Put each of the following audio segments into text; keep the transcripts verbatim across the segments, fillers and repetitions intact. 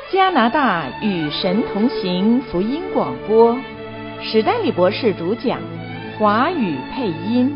加拿大与神同行福音广播，史丹利博士主讲，华语配音。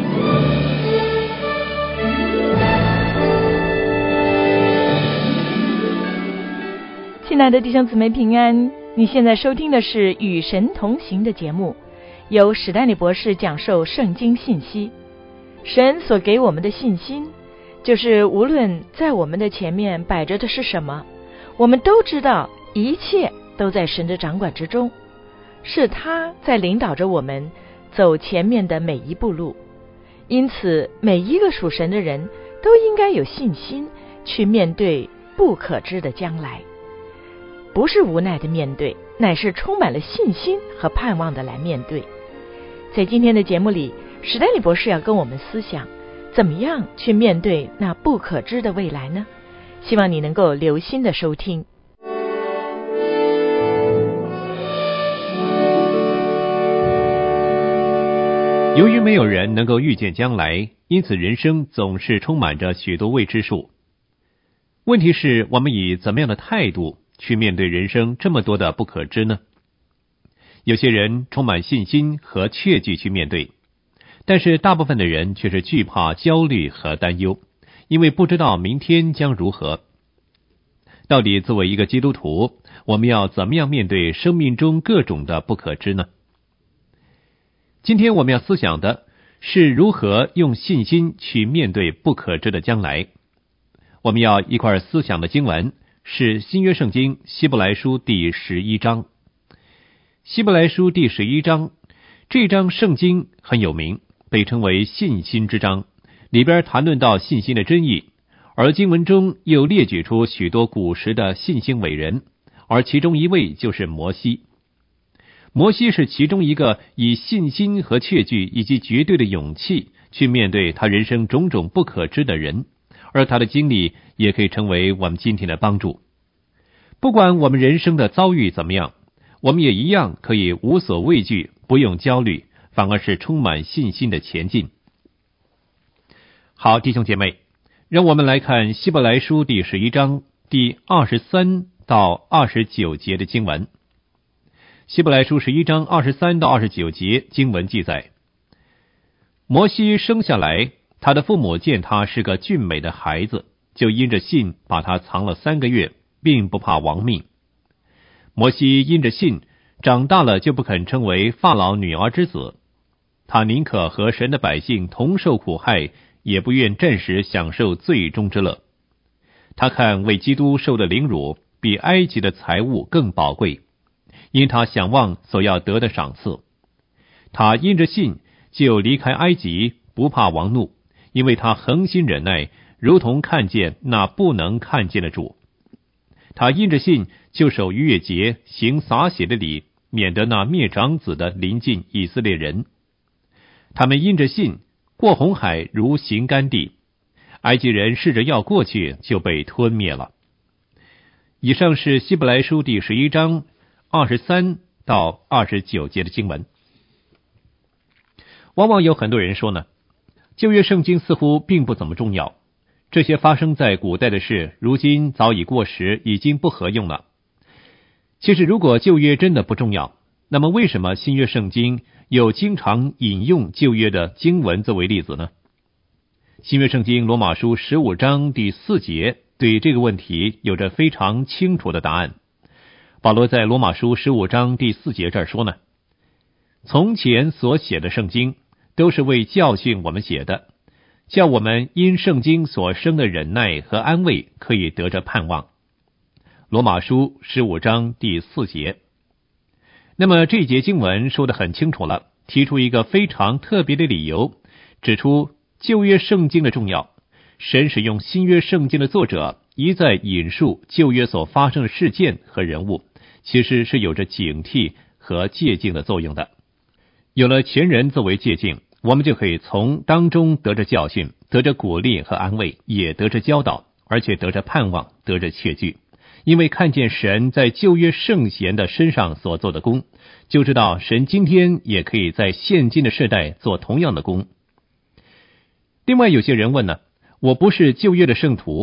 亲爱的弟兄姊妹平安，你现在收听的是与神同行的节目，由史丹利博士讲授圣经信息。神所给我们的信心，就是无论在我们的前面摆着的是什么，我们都知道一切都在神的掌管之中，是他在领导着我们走前面的每一步路。因此每一个属神的人都应该有信心去面对不可知的将来，不是无奈的面对，乃是充满了信心和盼望的来面对。在今天的节目里，史丹利博士要跟我们思想怎么样去面对那不可知的未来呢？希望你能够留心的收听。 由于没有人能够预见将来，因此人生总是充满着许多未知数。问题是，我们以怎么样的态度去面对人生这么多的不可知呢？有些人充满信心和确据去面对，但是大部分的人却是惧怕、焦虑和担忧，因为不知道明天将如何。到底作为一个基督徒，我们要怎么样面对生命中各种的不可知呢？今天我们要思想的是如何用信心去面对不可知的将来。我们要一块思想的经文是新约圣经希伯来书第十一章。希伯来书第十一章，这章圣经很有名，被称为信心之章，里边谈论到信心的真义，而经文中又列举出许多古时的信心伟人，而其中一位就是摩西。摩西是其中一个以信心和确据以及绝对的勇气去面对他人生种种不可知的人，而他的经历也可以成为我们今天的帮助。不管我们人生的遭遇怎么样，我们也一样可以无所畏惧，不用焦虑，反而是充满信心的前进。好，弟兄姐妹，让我们来看希伯来书第十一章第二十三到二十九节的经文。希伯来书十一章二十三到二十九节经文记载，摩西生下来，他的父母见他是个俊美的孩子，就因着信把他藏了三个月，并不怕亡命。摩西因着信长大了，就不肯称为法老女儿之子，他宁可和神的百姓同受苦害，也不愿暂时享受罪中之乐。他看为基督受的凌辱比埃及的财物更宝贵，因他想望所要得的赏赐。他因着信就离开埃及，不怕王怒，因为他恒心忍耐，如同看见那不能看见的主。他因着信就守逾越节，行洒血的礼，免得那灭长子的临近以色列人。他们因着信过红海如行干地，埃及人试着要过去，就被吞灭了。以上是希伯来书第十一章二十三到二十九节的经文。往往有很多人说呢，旧约圣经似乎并不怎么重要，这些发生在古代的事，如今早已过时，已经不合用了。其实如果旧约真的不重要，那么为什么新约圣经又经常引用旧约的经文作为例子呢？新约圣经罗马书十五章第四节对这个问题有着非常清楚的答案。保罗在罗马书十五章第四节这儿说呢，从前所写的圣经都是为教训我们写的，叫我们因圣经所生的忍耐和安慰可以得着盼望。罗马书十五章第四节。那么这节经文说得很清楚了，提出一个非常特别的理由，指出旧约圣经的重要。神使用新约圣经的作者一再引述旧约所发生的事件和人物，其实是有着警惕和借鉴的作用的。有了前人作为借鉴，我们就可以从当中得着教训，得着鼓励和安慰，也得着教导，而且得着盼望，得着确据。因为看见神在旧约圣贤的身上所做的工，就知道神今天也可以在现今的世代做同样的工。另外有些人问呢，我不是旧约的圣徒，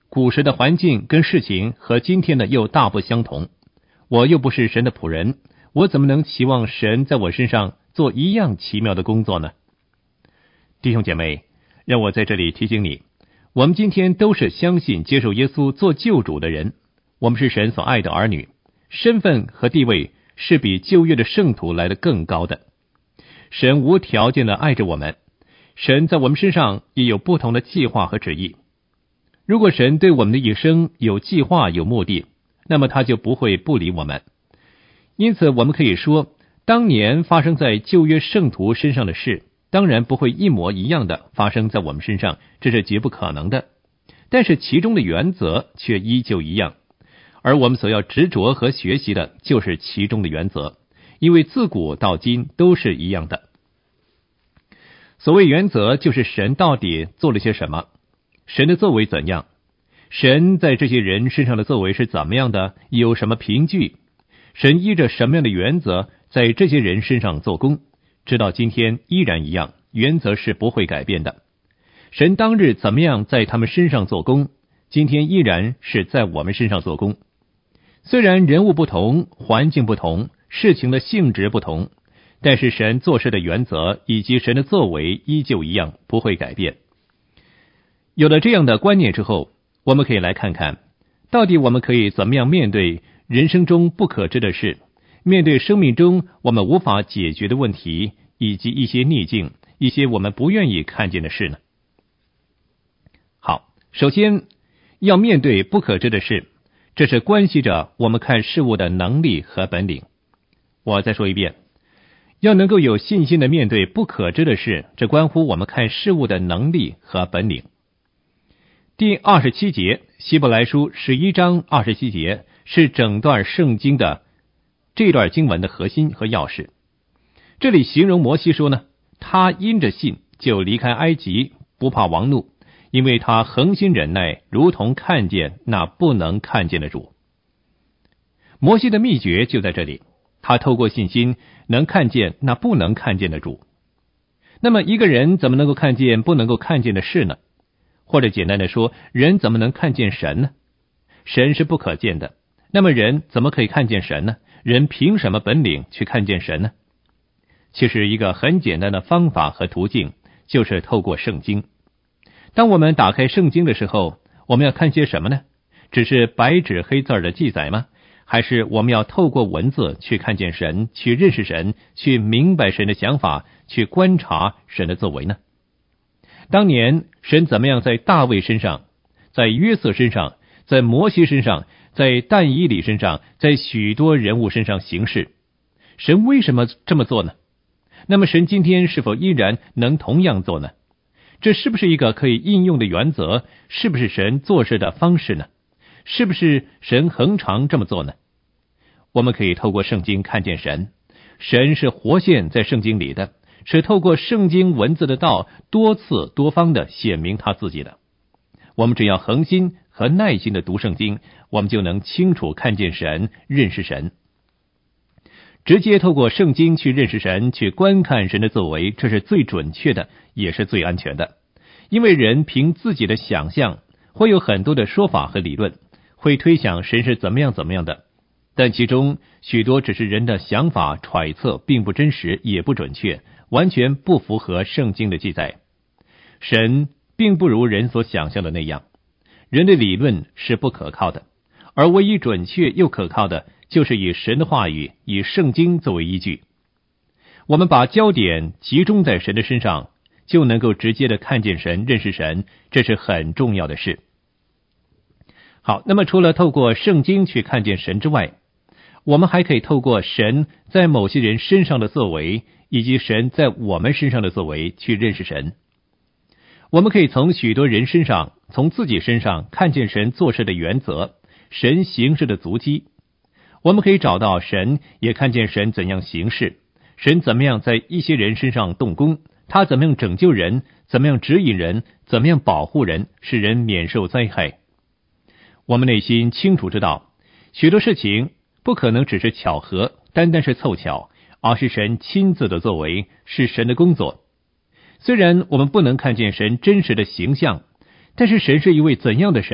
古时的环境跟事情和今天的又大不相同，我又不是神的仆人，我怎么能期望神在我身上做一样奇妙的工作呢？弟兄姐妹，让我在这里提醒你，我们今天都是相信接受耶稣做救主的人，我们是神所爱的儿女，身份和地位是比旧约的圣徒来得更高的。神无条件的爱着我们，神在我们身上也有不同的计划和旨意。如果神对我们的一生有计划有目的，那么他就不会不理我们。因此我们可以说，当年发生在旧约圣徒身上的事，当然不会一模一样的发生在我们身上，这是绝不可能的。但是其中的原则却依旧一样，而我们所要执着和学习的就是其中的原则，因为自古到今都是一样的。所谓原则，就是神到底做了些什么，神的作为怎样，神在这些人身上的作为是怎么样的，有什么凭据，神依着什么样的原则在这些人身上做工，直到今天依然一样，原则是不会改变的。神当日怎么样在他们身上做工，今天依然是在我们身上做工。虽然人物不同，环境不同，事情的性质不同，但是神做事的原则以及神的作为依旧一样，不会改变。有了这样的观念之后，我们可以来看看，到底我们可以怎么样面对人生中不可知的事，面对生命中我们无法解决的问题，以及一些逆境，一些我们不愿意看见的事呢？好，首先要面对不可知的事，这是关系着我们看事物的能力和本领。我再说一遍，要能够有信心的面对不可知的事，这关乎我们看事物的能力和本领。第二十七节，希伯来书十一章二十七节是整段圣经的这段经文的核心和钥匙。这里形容摩西说呢，他因着信就离开埃及，不怕王怒，因为他恒心忍耐，如同看见那不能看见的主。摩西的秘诀就在这里，他透过信心能看见那不能看见的主。那么一个人怎么能够看见不能够看见的事呢？或者简单的说，人怎么能看见神呢？神是不可见的，那么人怎么可以看见神呢？人凭什么本领去看见神呢？其实一个很简单的方法和途径，就是透过圣经。当我们打开圣经的时候，我们要看些什么呢？只是白纸黑字的记载吗？还是我们要透过文字去看见神，去认识神，去明白神的想法，去观察神的作为呢？当年神怎么样在大卫身上，在约瑟身上，在摩西身上，在但以理身上，在许多人物身上行事，神为什么这么做呢？那么神今天是否依然能同样做呢？这是不是一个可以应用的原则？是不是神做事的方式呢？是不是神恒常这么做呢？我们可以透过圣经看见神，神是活现在圣经里的，是透过圣经文字的道多次多方的显明他自己的。我们只要恒心和耐心的读圣经，我们就能清楚看见神，认识神。直接透过圣经去认识神，去观看神的作为，这是最准确的，也是最安全的。因为人凭自己的想象，会有很多的说法和理论，会推想神是怎么样怎么样的，但其中许多只是人的想法揣测，并不真实，也不准确，完全不符合圣经的记载。神并不如人所想象的那样，人的理论是不可靠的，而唯一准确又可靠的，就是以神的话语，以圣经作为依据。我们把焦点集中在神的身上，就能够直接的看见神，认识神，这是很重要的事。好，那么除了透过圣经去看见神之外，我们还可以透过神在某些人身上的作为，以及神在我们身上的作为去认识神。我们可以从许多人身上，从自己身上看见神做事的原则，神行事的足迹。我们可以找到神，也看见神怎样行事，神怎么样在一些人身上动工，他怎么样拯救人，怎么样指引人，怎么样保护人，使人免受灾害。我们内心清楚知道，许多事情不可能只是巧合，单单是凑巧，而是神亲自的作为，是神的工作。虽然我们不能看见神真实的形象，但是神是一位怎样的神，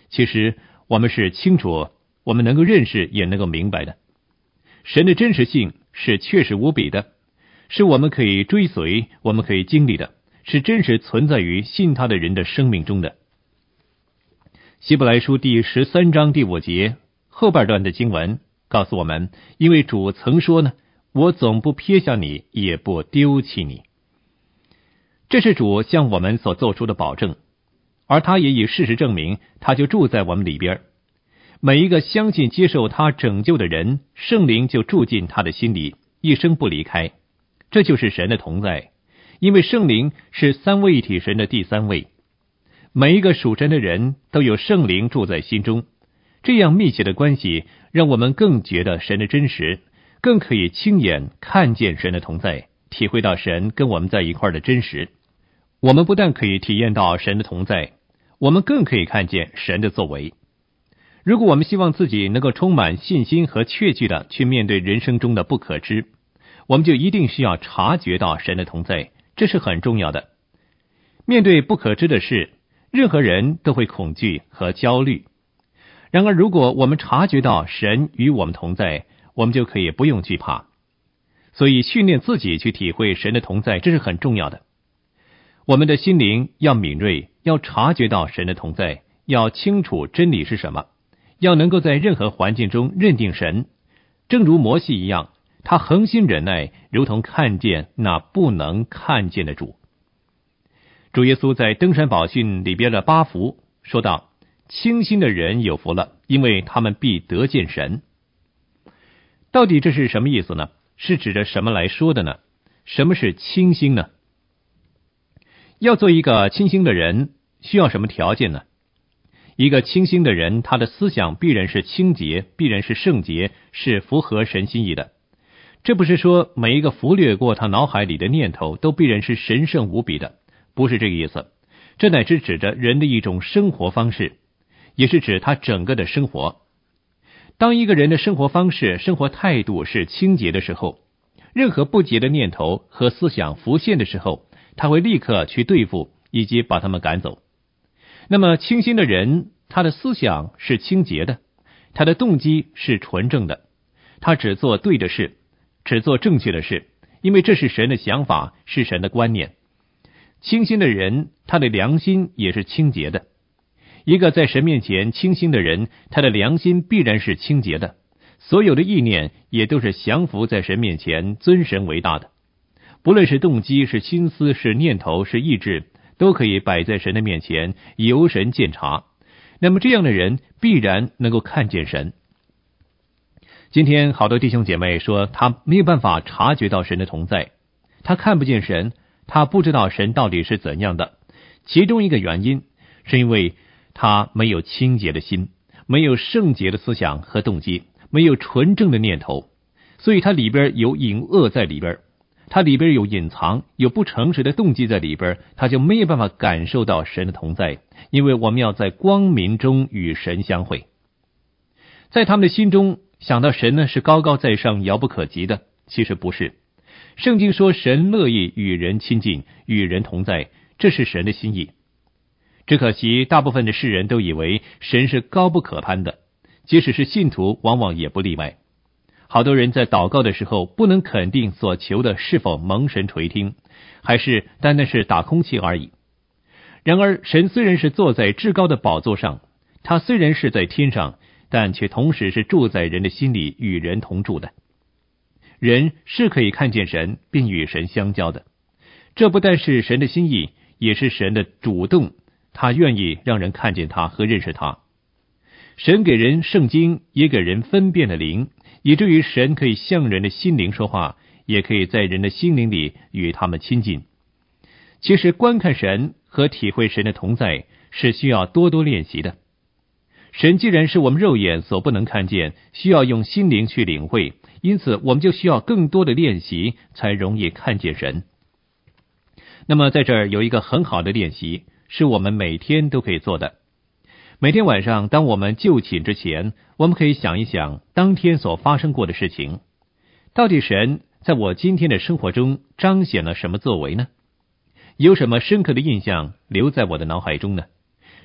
其实我们是清楚，我们能够认识，也能够明白的。神的真实性是确实无比的，是我们可以追随，我们可以经历的，是真实存在于信他的人的生命中的。希伯来书第十三章第五节后半段的经文告诉我们，因为主曾说呢，我总不撇下你，也不丢弃你。这是主向我们所做出的保证，而他也以事实证明，他就住在我们里边。每一个相信接受他拯救的人，圣灵就住进他的心里，一生不离开。这就是神的同在，因为圣灵是三位一体神的第三位。每一个属神的人都有圣灵住在心中，这样密切的关系让我们更觉得神的真实，更可以亲眼看见神的同在，体会到神跟我们在一块的真实。我们不但可以体验到神的同在，我们更可以看见神的作为。如果我们希望自己能够充满信心和确据的去面对人生中的不可知，我们就一定需要察觉到神的同在，这是很重要的。面对不可知的事，任何人都会恐惧和焦虑。然而如果我们察觉到神与我们同在，我们就可以不用惧怕。所以训练自己去体会神的同在，这是很重要的。我们的心灵要敏锐，要察觉到神的同在，要清楚真理是什么，要能够在任何环境中认定神，正如摩西一样，他恒心忍耐，如同看见那不能看见的主。主耶稣在登山宝训里边的八福说道，清心的人有福了，因为他们必得见神。到底这是什么意思呢？是指着什么来说的呢？什么是清心呢？要做一个清心的人，需要什么条件呢？一个清心的人，他的思想必然是清洁，必然是圣洁，是符合神心意的。这不是说每一个浮掠过他脑海里的念头都必然是神圣无比的，不是这个意思。这乃是指着人的一种生活方式，也是指他整个的生活。当一个人的生活方式、生活态度是清洁的时候，任何不洁的念头和思想浮现的时候，他会立刻去对付以及把他们赶走。那么清心的人，他的思想是清洁的，他的动机是纯正的，他只做对的事，只做正确的事，因为这是神的想法，是神的观念。清心的人，他的良心也是清洁的。一个在神面前清心的人，他的良心必然是清洁的，所有的意念也都是降服在神面前，尊神为大的。不论是动机，是心思，是念头，是意志，都可以摆在神的面前，由神鉴察。那么这样的人必然能够看见神。今天好多弟兄姐妹说，他没有办法察觉到神的同在，他看不见神，他不知道神到底是怎样的。其中一个原因是因为他没有清洁的心，没有圣洁的思想和动机，没有纯正的念头，所以他里边有隐恶在里边，他里边有隐藏，有不诚实的动机在里边，他就没有办法感受到神的同在。因为我们要在光明中与神相会，在他们的心中想到神呢是高高在上，遥不可及的，其实不是。圣经说神乐意与人亲近，与人同在，这是神的心意。只可惜大部分的世人都以为神是高不可攀的，即使是信徒往往也不例外。好多人在祷告的时候不能肯定所求的是否蒙神垂听，还是单单是打空气而已。然而神虽然是坐在至高的宝座上，他虽然是在天上，但却同时是住在人的心里，与人同住的。人是可以看见神并与神相交的，这不但是神的心意，也是神的主动，他愿意让人看见他和认识他。神给人圣经，也给人分辨的灵，以至于神可以向人的心灵说话，也可以在人的心灵里与他们亲近。其实观看神和体会神的同在是需要多多练习的。神既然是我们肉眼所不能看见，需要用心灵去领会，因此我们就需要更多的练习，才容易看见神。那么在这儿有一个很好的练习，是我们每天都可以做的。每天晚上当我们就寝之前，我们可以想一想当天所发生过的事情，到底神在我今天的生活中彰显了什么作为呢？有什么深刻的印象留在我的脑海中呢？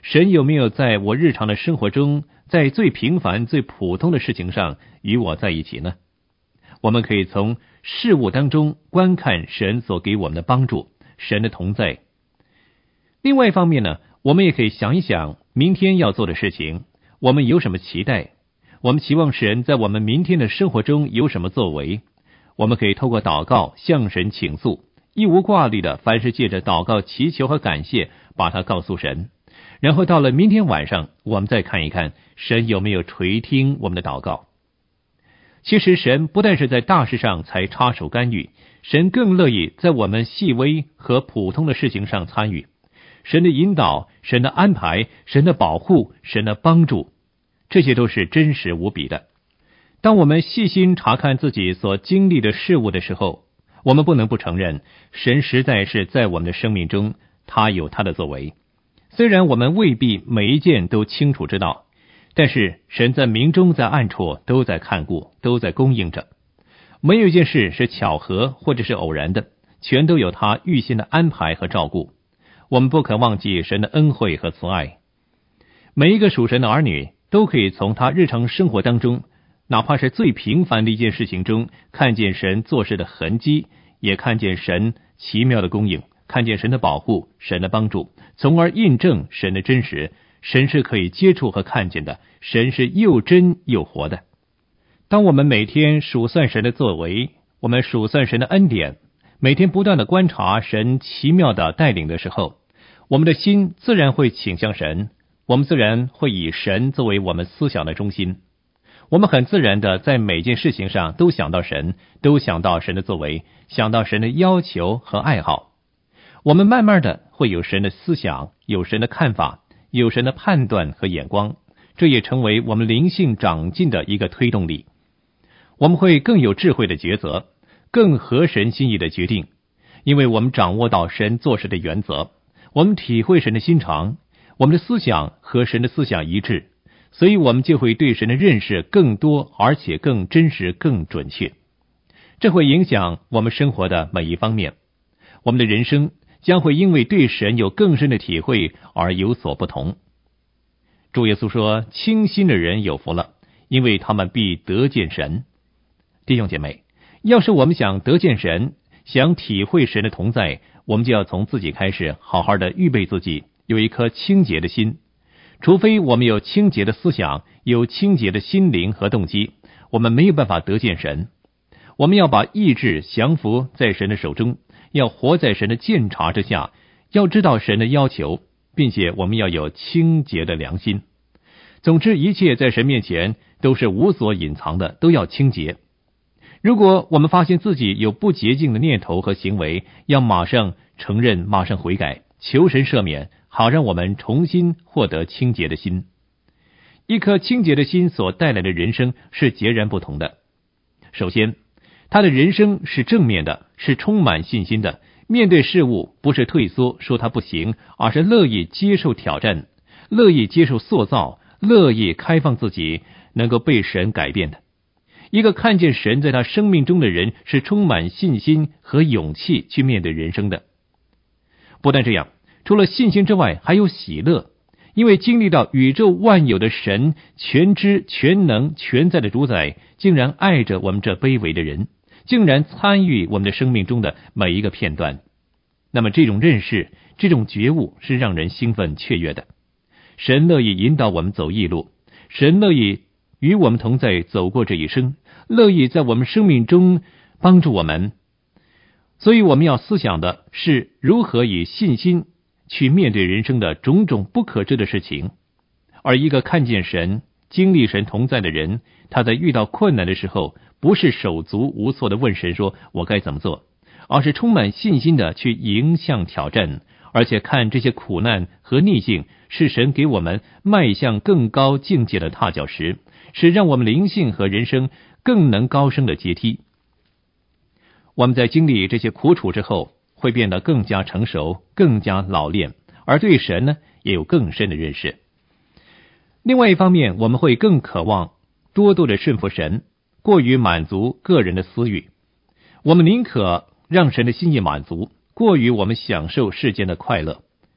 神有没有在我日常的生活中，在最平凡最普通的事情上与我在一起呢？我们可以从事物当中观看神所给我们的帮助，神的同在。另外一方面呢，我们也可以想一想明天要做的事情，我们有什么期待，我们期望神在我们明天的生活中有什么作为。我们可以透过祷告向神倾诉，一无挂虑的凡是借着祷告祈求和感谢把它告诉神，然后到了明天晚上，我们再看一看神有没有垂听我们的祷告。其实神不但是在大事上才插手干预，神更乐意在我们细微和普通的事情上参与。神的引导，神的安排，神的保护，神的帮助，这些都是真实无比的。当我们细心查看自己所经历的事物的时候，我们不能不承认，神实在是在我们的生命中，他有他的作为。虽然我们未必每一件都清楚知道，但是神在明中在暗处都在看顾，都在供应着。没有一件事是巧合或者是偶然的，全都有他预先的安排和照顾。我们不可忘记神的恩惠和慈爱。每一个属神的儿女都可以从他日常生活当中，哪怕是最平凡的一件事情中，看见神做事的痕迹，也看见神奇妙的供应，看见神的保护，神的帮助，从而印证神的真实。神是可以接触和看见的，神是又真又活的。当我们每天数算神的作为，我们数算神的恩典，每天不断的观察神奇妙的带领的时候，我们的心自然会倾向神，我们自然会以神作为我们思想的中心。我们很自然的在每件事情上都想到神，都想到神的作为，想到神的要求和爱好。我们慢慢的会有神的思想，有神的看法，有神的判断和眼光，这也成为我们灵性长进的一个推动力。我们会更有智慧的抉择，更合神心意的决定，因为我们掌握到神做事的原则，我们体会神的心肠，我们的思想和神的思想一致，所以我们就会对神的认识更多，而且更真实更准确。这会影响我们生活的每一方面，我们的人生将会因为对神有更深的体会而有所不同。主耶稣说，清心的人有福了，因为他们必得见神。弟兄姐妹，要是我们想得见神，想体会神的同在，我们就要从自己开始，好好的预备自己，有一颗清洁的心。除非我们有清洁的思想，有清洁的心灵和动机，我们没有办法得见神。我们要把意志降服在神的手中，要活在神的鉴察之下，要知道神的要求，并且我们要有清洁的良心。总之，一切在神面前都是无所隐藏的，都要清洁。如果我们发现自己有不洁净的念头和行为，要马上承认，马上悔改，求神赦免，好让我们重新获得清洁的心。一颗清洁的心所带来的人生是截然不同的。首先，他的人生是正面的，是充满信心的，面对事物不是退缩说他不行，而是乐意接受挑战，乐意接受塑造，乐意开放自己，能够被神改变的。一个看见神在他生命中的人是充满信心和勇气去面对人生的。不但这样，除了信心之外，还有喜乐，因为经历到宇宙万有的神，全知全能全在的主宰，竟然爱着我们这卑微的人，竟然参与我们的生命中的每一个片段。那么这种认识，这种觉悟是让人兴奋雀跃的。神乐意引导我们走义路，神乐意与我们同在走过这一生，乐意在我们生命中帮助我们。所以我们要思想的是如何以信心去面对人生的种种不可知的事情。而一个看见神、经历神同在的人，他在遇到困难的时候，不是手足无措的问神说我该怎么做，而是充满信心的去迎向挑战，而且看这些苦难和逆境是神给我们迈向更高境界的踏脚石，是让我们灵性和人生更能高升的阶梯。我们在经历这些苦楚之后，会变得更加成熟，更加老练，而对神呢，也有更深的认识。另外一方面，我们会更渴望多多的顺服神，过于满足个人的私欲。我们宁可让神的心意满足，过于我们享受世间的快乐。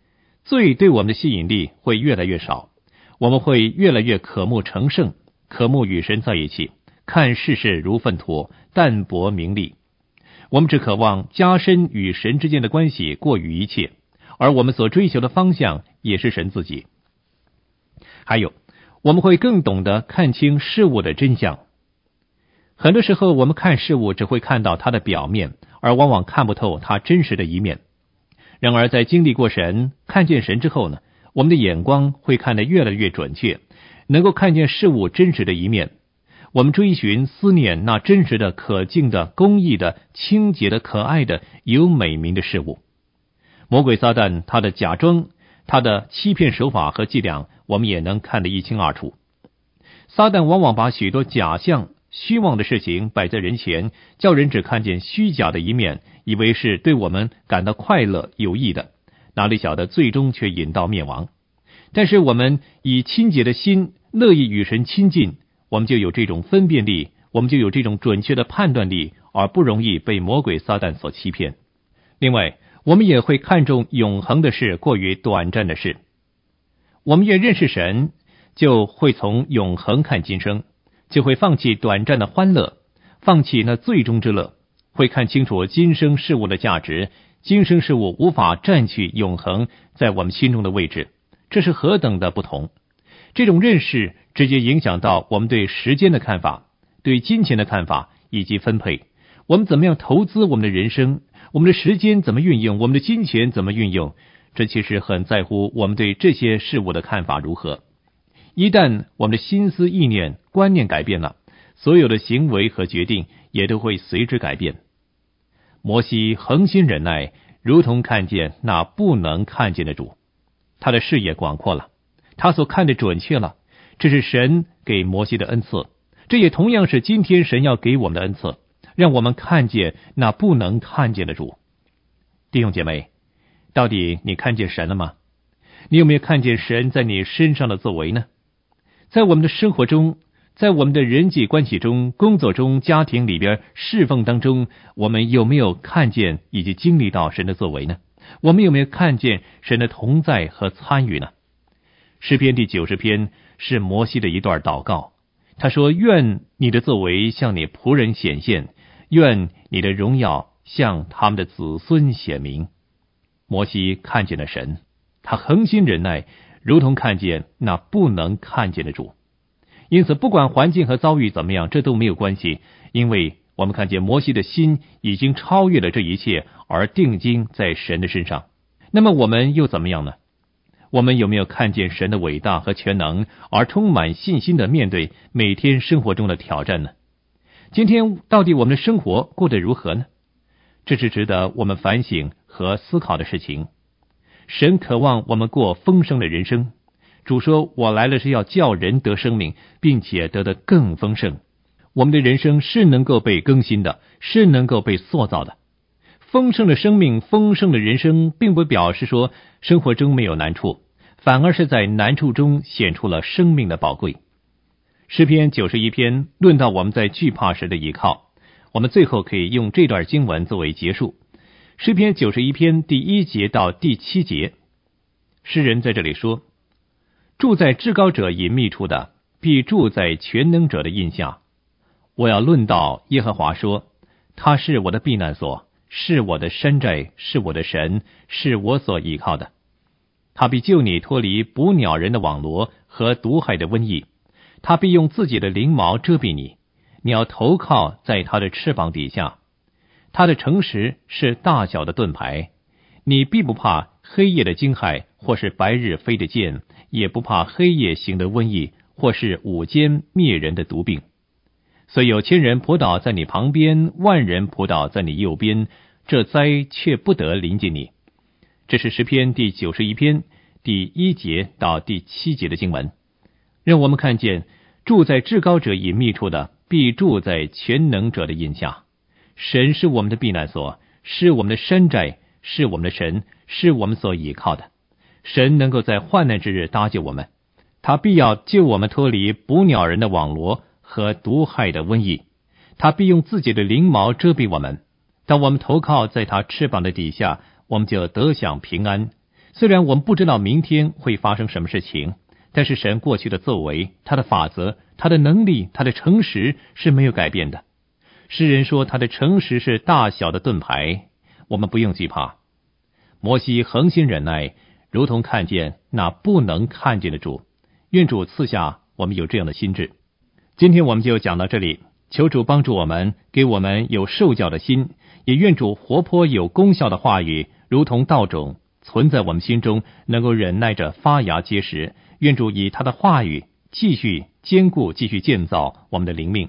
罪对我们的吸引力会越来越少，我们会越来越渴慕成圣，渴慕与神在一起，看世事如粪土，淡泊名利。我们只渴望加深与神之间的关系过于一切，而我们所追求的方向也是神自己。还有，我们会更懂得看清事物的真相。很多时候我们看事物只会看到它的表面，而往往看不透它真实的一面。然而在经历过神，看见神之后呢，我们的眼光会看得越来越准确，能够看见事物真实的一面。我们追寻思念那真实的、可敬的、公义的、清洁的、可爱的、有美名的事物。魔鬼撒旦他的假装，他的欺骗手法和伎俩，我们也能看得一清二楚。撒旦往往把许多假象、虚妄的事情摆在人前，叫人只看见虚假的一面，以为是对我们感到快乐有益的，哪里晓得最终却引到灭亡。但是我们以清洁的心乐意与神亲近，我们就有这种分辨力，我们就有这种准确的判断力，而不容易被魔鬼撒旦所欺骗。另外，我们也会看重永恒的事过于短暂的事。我们越认识神，就会从永恒看今生，就会放弃短暂的欢乐，放弃那最终之乐，会看清楚今生事物的价值，今生事物无法占据永恒在我们心中的位置，这是何等的不同。这种认识直接影响到我们对时间的看法，对金钱的看法以及分配。我们怎么样投资我们的人生，我们的时间怎么运用，我们的金钱怎么运用，这其实很在乎我们对这些事物的看法如何。一旦我们的心思意念观念改变了，所有的行为和决定也都会随之改变。摩西恒心忍耐，如同看见那不能看见的主。他的视野广阔了，他所看的准确了，这是神给摩西的恩赐，这也同样是今天神要给我们的恩赐，让我们看见那不能看见的主。弟兄姐妹，到底你看见神了吗？你有没有看见神在你身上的作为呢？在我们的生活中，在我们的人际关系中、工作中、家庭里边、侍奉当中，我们有没有看见以及经历到神的作为呢？我们有没有看见神的同在和参与呢？诗篇第九十篇是摩西的一段祷告，他说：愿你的作为向你仆人显现，愿你的荣耀向他们的子孙显明。摩西看见了神，他恒心忍耐，如同看见那不能看见的主。因此不管环境和遭遇怎么样，这都没有关系，因为我们看见摩西的心已经超越了这一切，而定睛在神的身上。那么我们又怎么样呢？我们有没有看见神的伟大和全能，而充满信心的面对每天生活中的挑战呢？今天到底我们的生活过得如何呢？这是值得我们反省和思考的事情。神渴望我们过丰盛的人生，主说：我来了是要叫人得生命，并且得得更丰盛。我们的人生是能够被更新的，是能够被塑造的。丰盛的生命，丰盛的人生，并不表示说生活中没有难处，反而是在难处中显出了生命的宝贵。诗篇九十一篇论到我们在惧怕时的依靠，我们最后可以用这段经文作为结束。诗篇九十一篇第一节到第七节，诗人在这里说：住在至高者隐秘处的，必住在全能者的印下。我要论到耶和华说，他是我的避难所，是我的山寨，是我的神，是我所依靠的。他必救你脱离捕鸟人的网罗和毒害的瘟疫，他必用自己的翎毛遮蔽你，你要投靠在他的翅膀底下。他的诚实是大小的盾牌，你必不怕黑夜的惊骇，或是白日飞的箭，也不怕黑夜行的瘟疫，或是午间灭人的毒病。虽有千人扑倒在你旁边，万人扑倒在你右边，这灾却不得临近你。这是诗篇第九十一篇第一节到第七节的经文，让我们看见住在至高者隐秘处的，必住在全能者的印下。神是我们的避难所，是我们的山寨，是我们的神，是我们所倚靠的。神能够在患难之日搭救我们，他必要救我们脱离捕鸟人的网罗和毒害的瘟疫，他必用自己的翎毛遮蔽我们。当我们投靠在他翅膀的底下，我们就得享平安。 虽然我们不知道明天会发生什么事情，但是神过去的作为，他的法则，他的能力，他的诚实是没有改变的。诗人说他的诚实是大小的盾牌，我们不用惧怕。摩西恒心忍耐，如同看见那不能看见的主。愿主赐下我们有这样的心智。今天我们就讲到这里，求主帮助我们，给我们有受教的心，也愿主活泼有功效的话语如同稻种存在我们心中，能够忍耐着发芽结实。愿主以他的话语继续坚固，继续建造我们的灵命。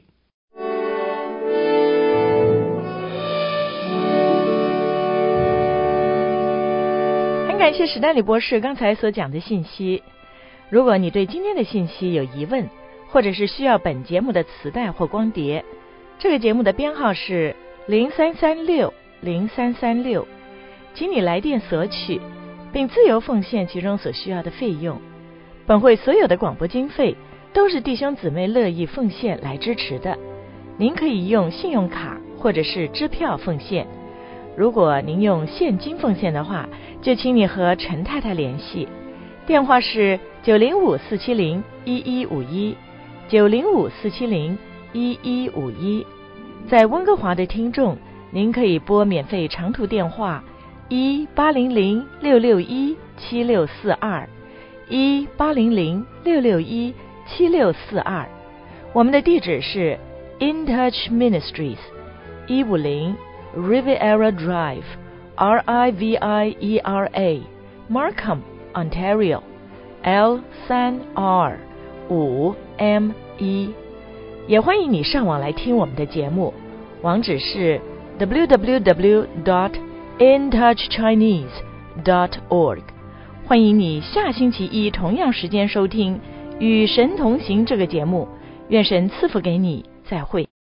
很感谢史丹利博士刚才所讲的信息。如果你对今天的信息有疑问，或者是需要本节目的磁带或光碟，这个节目的编号是零三三六零三三六，请你来电索取，并自由奉献其中所需要的费用。本会所有的广播经费都是弟兄姊妹乐意奉献来支持的。您可以用信用卡或者是支票奉献。如果您用现金奉献的话，就请你和陈太太联系，电话是九零五四七零一一五一，九零五四七零一一五一。在温哥华的听众，您可以拨免费长途电话一八零零六六一七六四二，一八零零六六一七六四二。我们的地址是 In Touch Ministries 一五零 Riviera Drive R I V I E R A Markham Ontario L 三 R 五 M 一。也欢迎你上网来听我们的节目，网址是 double-u double-u double-u dot in touch chinese dot org。 欢迎你下星期一同样时间收听与神同行这个节目。愿神赐福给你，再会。